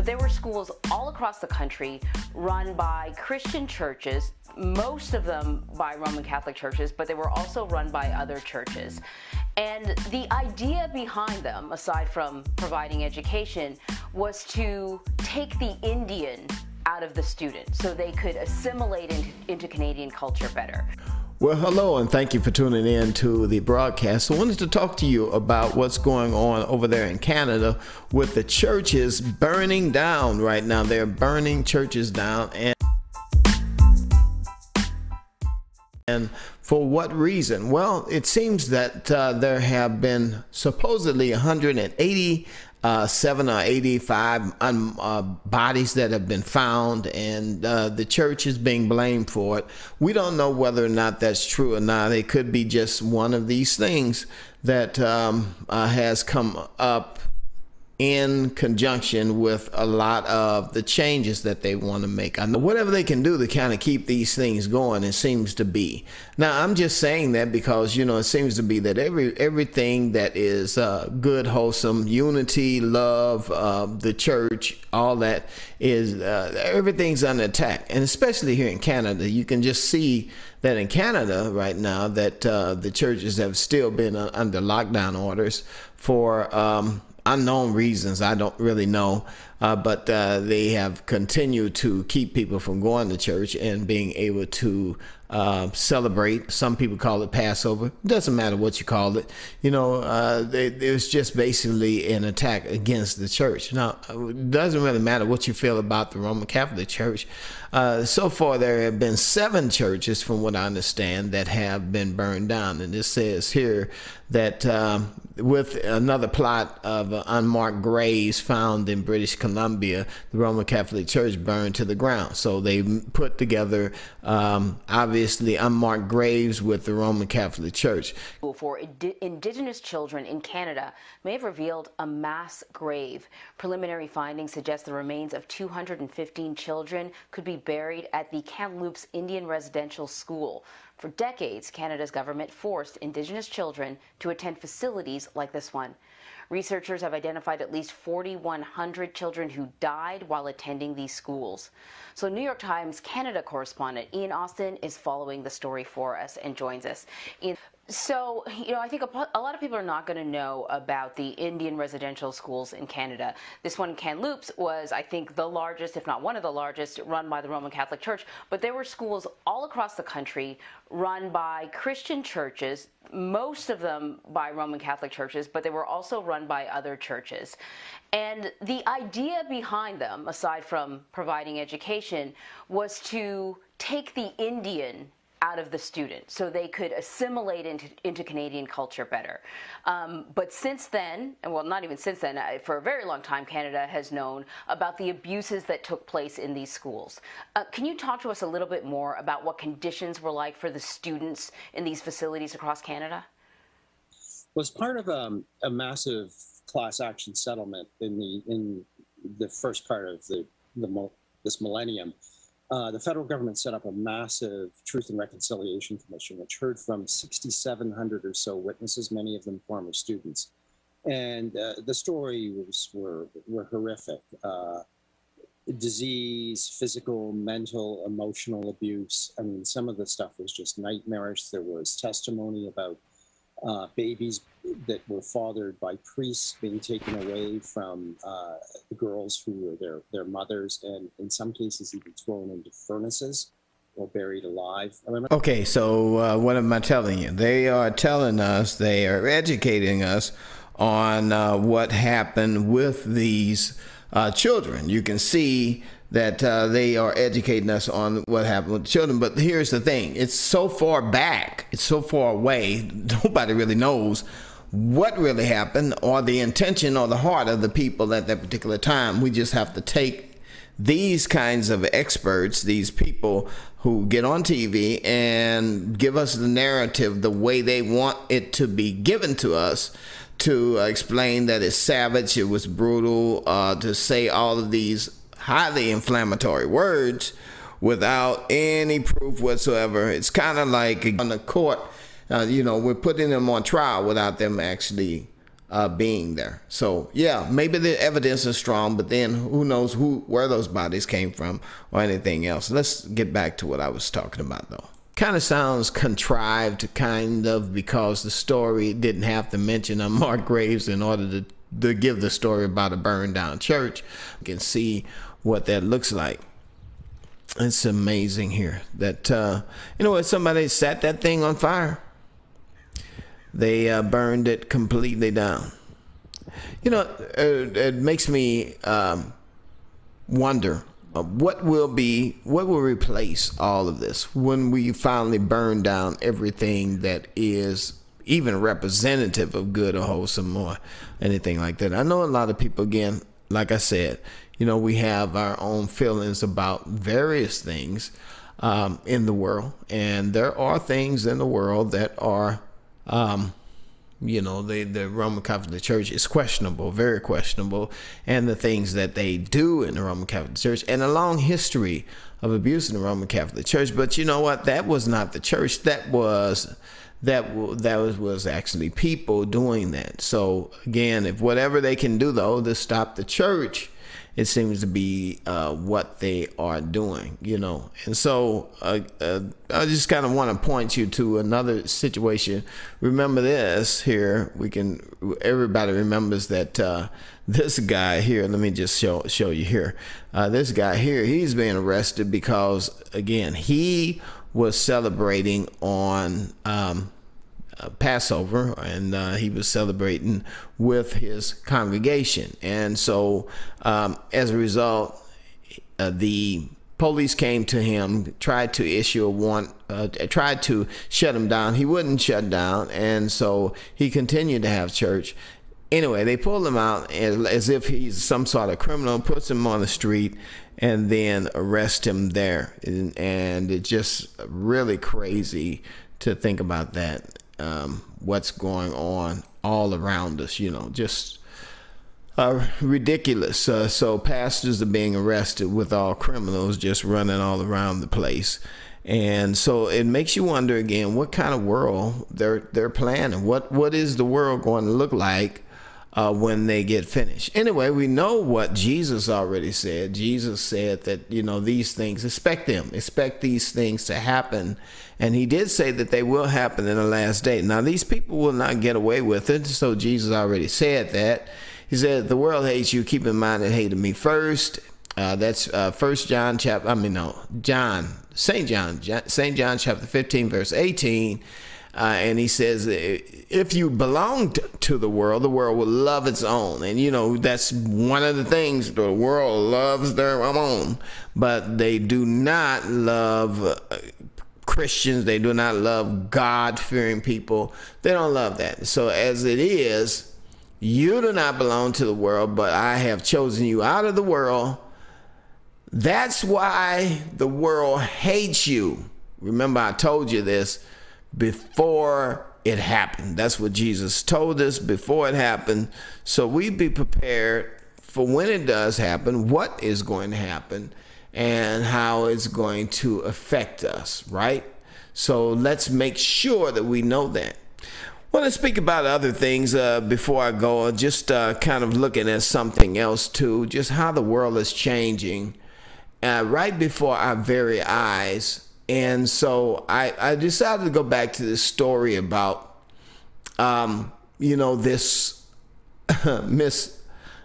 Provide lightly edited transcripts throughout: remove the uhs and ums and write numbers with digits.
but there were schools all across the country run by Christian churches, most of them by Roman Catholic churches, but they were also run by other churches. And the idea behind them, aside from providing education, was to take the Indian out of the student so they could assimilate into Canadian culture better. Well, hello, and thank you for tuning in to the broadcast. I wanted to talk to you about what's going on over there in Canada with the churches burning down right now. They're burning churches down, and for what reason? Well, it seems that there have been supposedly 187 or 85 bodies that have been found, and the church is being blamed for it. We don't know whether or not that's true or not. It could be just one of these things that has come up in conjunction with a lot of the changes that they want to make. I know whatever they can do to kind of keep these things going, it seems to be. Now, I'm just saying that because, you know, it seems to be that everything that is good, wholesome, unity, love, the church, all that is, everything's under attack. And especially here in Canada, you can just see that in Canada right now that the churches have still been under lockdown orders for unknown reasons. I don't really know, but they have continued to keep people from going to church and being able to celebrate. Some people call it Passover. It doesn't matter what you call it. You know, it was just basically an attack against the church. Now, it doesn't really matter what you feel about the Roman Catholic Church. So far, there have been 7 churches, from what I understand, that have been burned down. And it says here that with another plot of unmarked graves found in British Columbia, the Roman Catholic Church burned to the ground. So they put together, obviously, unmarked graves with the Roman Catholic Church. For Indigenous children in Canada may have revealed a mass grave. Preliminary findings suggest the remains of 215 children could be buried at the Kamloops Indian Residential School. For decades, Canada's government forced Indigenous children to attend facilities like this one. Researchers have identified at least 4,100 children who died while attending these schools. So New York Times Canada correspondent Ian Austin is following the story for us and joins us. So, you know, I think a lot of people are not going to know about the Indian residential schools in Canada. This one, Kamloops, was, I think, the largest, if not one of the largest, run by the Roman Catholic Church. But there were schools all across the country run by Christian churches, most of them by Roman Catholic churches, but they were also run by other churches. And the idea behind them, aside from providing education, was to take the Indian out of the student so they could assimilate into Canadian culture better. But since then, and well, not even since then, for a very long time, Canada has known about the abuses that took place in these schools. Can you talk to us a little bit more about what conditions were like for the students in these facilities across Canada? Was part of a massive class action settlement in the first part of this millennium. The federal government set up a massive Truth and Reconciliation Commission, which heard from 6,700 or so witnesses, many of them former students. And the stories were horrific. Disease, physical, mental, emotional abuse. I mean, some of the stuff was just nightmarish. There was testimony about babies that were fathered by priests being taken away from the girls who were their mothers, and in some cases even thrown into furnaces or buried alive. Okay, so what am I telling you? They are telling us, they are educating us on what happened with these children. You can see that they are educating us on what happened with the children. But here's the thing. It's so far back. It's so far away. Nobody really knows what really happened or the intention or the heart of the people at that particular time. We just have to take these kinds of experts, these people who get on TV and give us the narrative the way they want it to be given to us, to explain that it's savage, it was brutal, to say all of these highly inflammatory words without any proof whatsoever. It's kind of like on the court, you know, we're putting them on trial without them actually being there. So yeah, maybe the evidence is strong, but then who knows where those bodies came from or anything else. Let's get back to what I was talking about though. Kind of sounds contrived, kind of, because the story didn't have to mention unmarked graves in order to give the story about a burned down church. You can see what that looks like. It's amazing here that, you know what, somebody set that thing on fire. They burned it completely down. You know, it makes me wonder what will replace all of this when we finally burn down everything that is even representative of good or wholesome or anything like that. I know a lot of people, again, like I said, you know, we have our own feelings about various things in the world, and there are things in the world that are you know, the Roman Catholic Church is questionable, very questionable, and the things that they do in the Roman Catholic Church, and a long history of abuse in the Roman Catholic Church. But you know what? That was not the church. That was actually people doing that. So again, if whatever they can do though to stop the church, it seems to be what they are doing, you know. And so I just kind of want to point you to another situation. Remember this here. Everybody remembers that this guy here, let me just show you here. This guy here, he's being arrested because, again, he was celebrating on Passover, and he was celebrating with his congregation. And so as a result, the police came to him, tried to issue a warrant, tried to shut him down. He wouldn't shut down, and so he continued to have church. Anyway, they pulled him out as if he's some sort of criminal, puts him on the street, and then arrest him there. And it's just really crazy to think about that. What's going on all around us, you know, just ridiculous. So pastors are being arrested with all criminals just running all around the place. And so it makes you wonder again, what kind of world they're planning. What is the world going to look like when they get finished? Anyway, we know what Jesus already said. Jesus said that, you know, these things, expect these things to happen. And he did say that they will happen in the last day. Now, these people will not get away with it. So Jesus already said that. He said, the world hates you. Keep in mind it hated me first. That's St. John chapter 15, verse 18. And he says, if you belong to the world will love its own. And, you know, that's one of the things. The world loves their own, but they do not love Christians. They do not love God-fearing people. They don't love that. So as it is, you do not belong to the world, but I have chosen you out of the world. That's why the world hates you. Remember, I told you this before it happened. That's what Jesus told us before it happened. So we be prepared for when it does happen, what is going to happen, and how it's going to affect us, right? So let's make sure that we know that. I want to speak about other things before I go, just kind of looking at something else too, just how the world is changing right before our very eyes. And so I decided to go back to this story about, you know, this Miss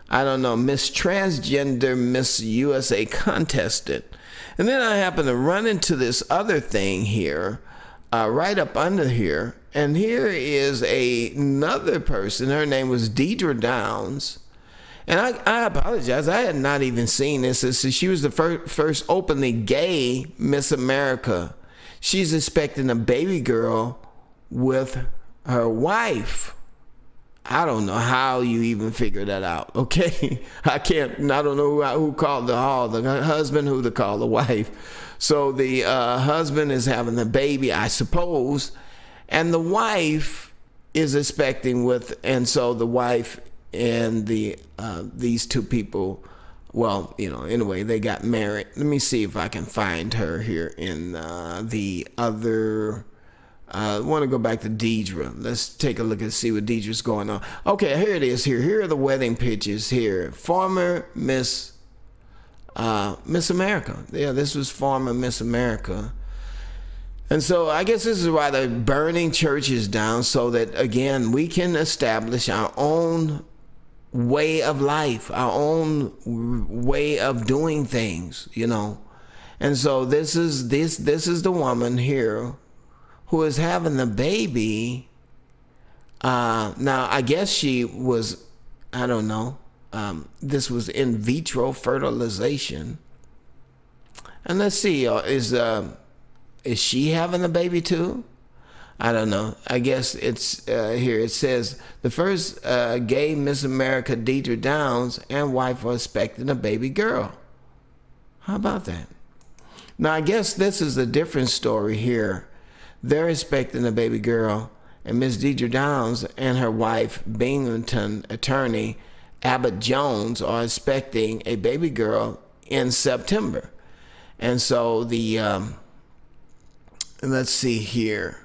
Transgender Miss USA contestant. And then I happened to run into this other thing here, right up under here. And here is another person. Her name was Deidre Downs. And I apologize. I had not even seen this. She was the first openly gay Miss America. She's expecting a baby girl with her wife. I don't know how you even figure that out, okay? I don't know who called the husband, who to call the wife. So the husband is having the baby, I suppose, and the wife is expecting and so the wife and these two people, well, you know, anyway, they got married. Let me see if I can find her here in the other I want to go back to Deidre. Let's take a look and see what Deidre's going on. Okay, here it is. Here are the wedding pictures here. Former Miss America. Yeah, this was former Miss America. And so I guess this is why they're burning churches down, so that, again, we can establish our own way of life, our own way of doing things, you know. And so this is the woman here who is having the baby. Now, I guess she was, I don't know, this was in vitro fertilization. And let's see, is she having a baby too? I don't know. I guess it's here. It says the first gay Miss America, Deidre Downs, and wife are expecting a baby girl. How about that? Now, I guess this is a different story here. They're expecting a baby girl, and Miss Deidre Downs and her wife, Binghamton attorney Abbott Jones, are expecting a baby girl in September. And so let's see here.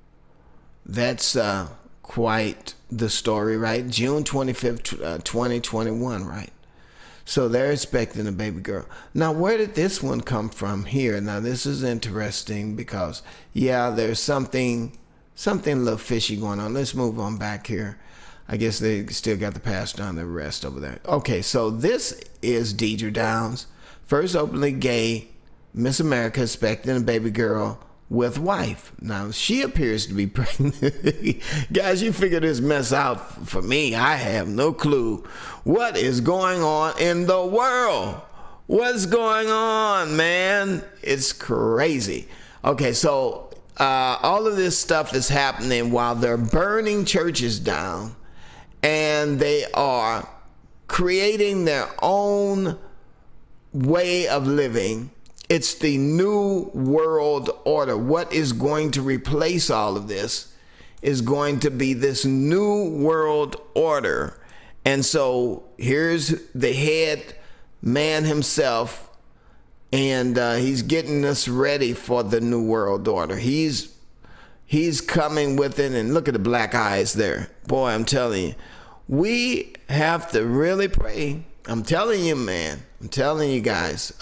That's quite the story, right? June 25th, 2021, right? So they're expecting a baby girl. Now, where did this one come from here? Now, this is interesting because, yeah, there's something a little fishy going on. Let's move on back here. I guess they still got the pass on the rest over there. Okay, so this is Deidre Downs, first openly gay Miss America, expecting a baby girl with wife. Now, she appears to be pregnant. Guys, you figure this mess out for me. I have no clue what is going on in the world. What's going on, man? It's crazy. Okay, so all of this stuff is happening while they're burning churches down, and they are creating their own way of living. It's the new world order. What is going to replace all of this is going to be this new world order. And so here's the head man himself, and he's getting us ready for the new world order. He's coming with it, and look at the black eyes there. Boy, I'm telling you, we have to really pray. I'm telling you, man. I'm telling you guys.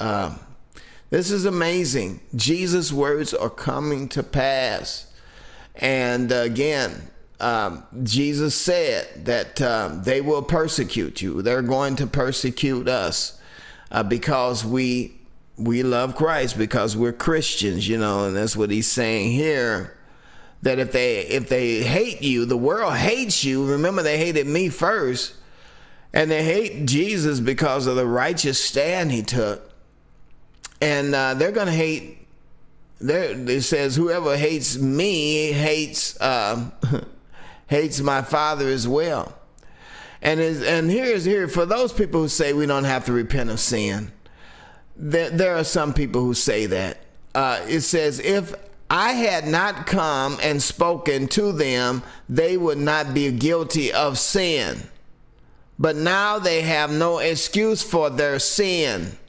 This is amazing. Jesus' words are coming to pass. And again, Jesus said that they will persecute you. They're going to persecute us because we love Christ, because we're Christians, you know, and that's what he's saying here. That if they hate you, the world hates you. Remember, they hated me first. And they hate Jesus because of the righteous stand he took. And they're going to hate, it says, whoever hates me hates hates my Father as well. And here, for those people who say we don't have to repent of sin, there are some people who say that. It says, if I had not come and spoken to them, they would not be guilty of sin. But now they have no excuse for their sin.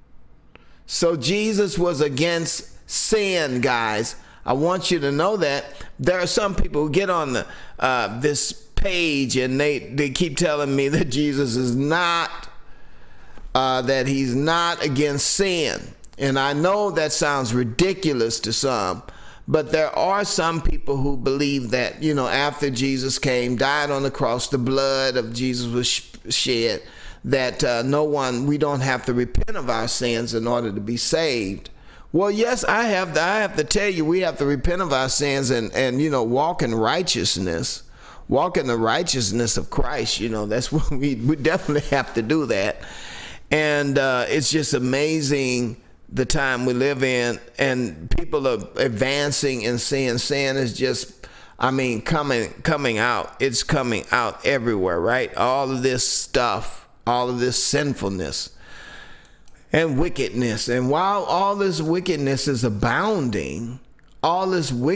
So Jesus was against sin, guys. I want you to know that. There are some people who get on this page and they keep telling me that Jesus is not, that he's not against sin. And I know that sounds ridiculous to some, but there are some people who believe that, you know, after Jesus came, died on the cross, the blood of Jesus was shed, that we don't have to repent of our sins in order to be saved. Well, yes, I have to tell you, we have to repent of our sins and you know, walk in righteousness, walk in the righteousness of Christ. You know, that's what we definitely have to do that. And it's just amazing the time we live in, and people are advancing in sin. Sin is just, I mean, coming out. It's coming out everywhere, right? All of this stuff, all of this sinfulness and wickedness. And while all this wickedness is abounding, at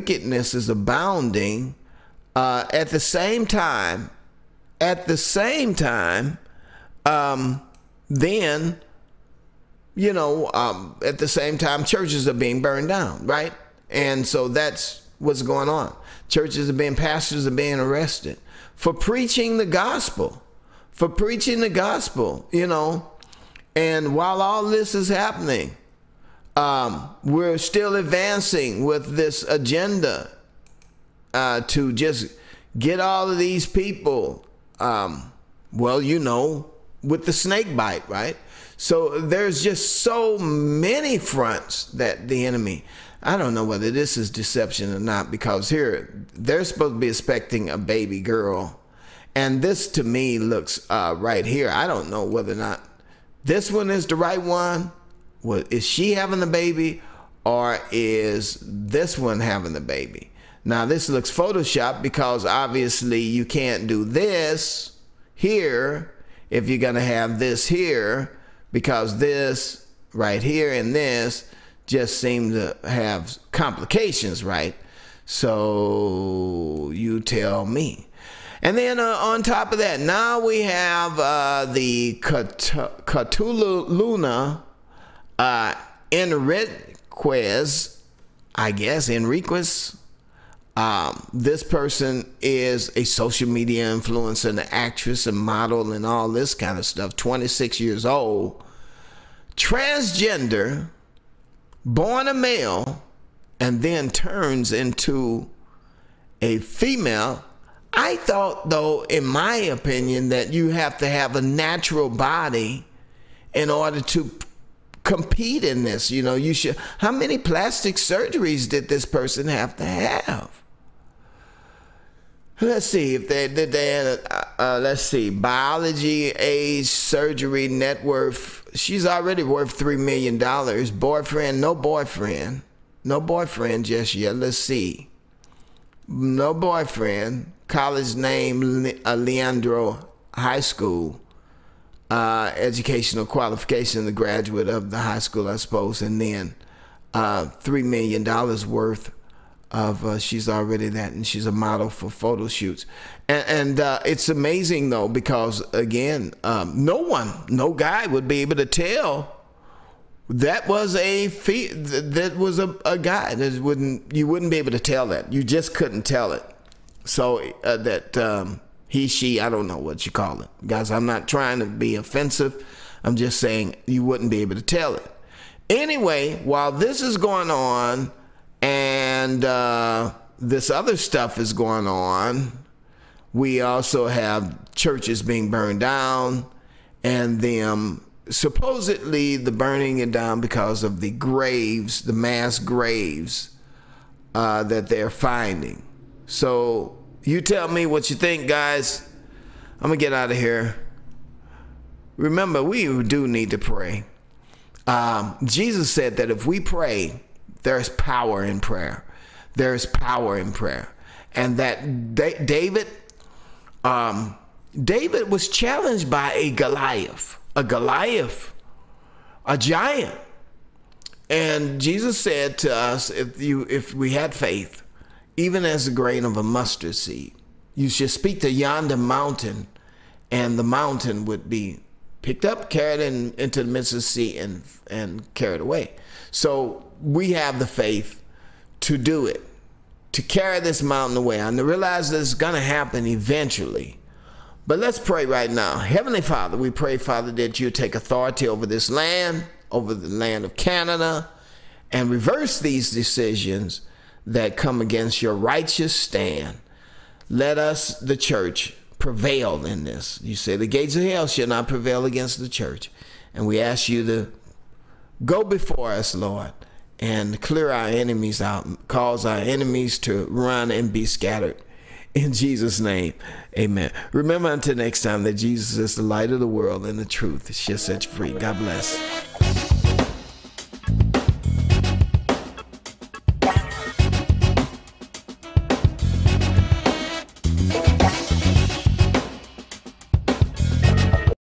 the same time, then, you know, at the same time, churches are being burned down, right? And so that's what's going on. Churches are being, pastors are being arrested for preaching the gospel, you know. And while all this is happening, we're still advancing with this agenda to just get all of these people, well, you know, with the snake bite, right? So there's just so many fronts that the enemy, I don't know whether this is deception or not, because here they're supposed to be expecting a baby girl. And this to me looks right here. I don't know whether or not this one is the right one. Well, is she having the baby, or is this one having the baby? Now this looks photoshopped, because obviously you can't do this here if you're gonna have this here, because this right here and this just seem to have complications, right? So you tell me. And then on top of that, now we have the Catuluna Enriquez, I guess, Enriquez. This person is a social media influencer and an actress and model and all this kind of stuff, 26 years old, transgender, born a male, and then turns into a female. I thought, though, in my opinion, that you have to have a natural body in order to compete in this. You know, you should. How many plastic surgeries did this person have to have? Let's see if they let's see, biology, age, surgery, net worth. She's already worth $3 million. Boyfriend, no boyfriend just yet. Let's see, no boyfriend. College name, Leandro High School. Educational qualification, the graduate of the high school, I suppose. And then $3 million worth of, she's already that, and she's a model for photo shoots. And it's amazing, though, because, again, no guy would be able to tell that was a guy. You wouldn't be able to tell that. You just couldn't tell it. So that he, she, I don't know what you call it. Guys, I'm not trying to be offensive. I'm just saying you wouldn't be able to tell it. Anyway, while this is going on and this other stuff is going on, we also have churches being burned down, and them supposedly the burning it down because of the graves, the mass graves that they're finding. So you tell me what you think, guys. I'm going to get out of here. Remember, we do need to pray. Jesus said that if we pray, there's power in prayer. There's power in prayer. And that David was challenged by a Goliath, a giant. And Jesus said to us, if we had faith, even as a grain of a mustard seed, you should speak to yonder mountain, and the mountain would be picked up, carried into the midst of the sea, and carried away. So we have the faith to do it, to carry this mountain away. I realize that it's going to happen eventually. But let's pray right now. Heavenly Father, we pray, Father, that you take authority over this land, over the land of Canada, and reverse these decisions that come against your righteous stand. Let us, the church, prevail in this. You say the gates of hell shall not prevail against the church. And we ask you to go before us, Lord, and clear our enemies out, cause our enemies to run and be scattered. In Jesus' name, amen. Remember until next time that Jesus is the light of the world, and the truth shall set you free. God bless.